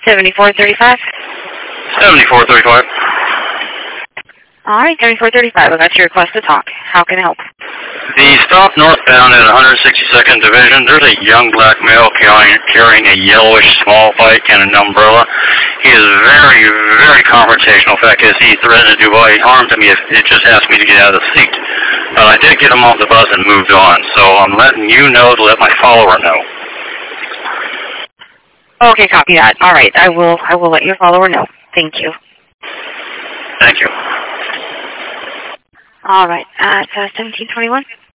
7435? 7435. All right, 7435. I got your request to talk. How can I help? The stop northbound at 162nd Division, there's a young black male carrying a yellowish small bike and an umbrella. He is very, very confrontational. In fact, as he threatened to do harm to me, it just asked me to get out of the seat. But I did get him off the bus and moved on, so I'm letting you know to let my follower know. Okay, copy that. All right, I will let your follower know. Thank you. Thank you. All right, 1721.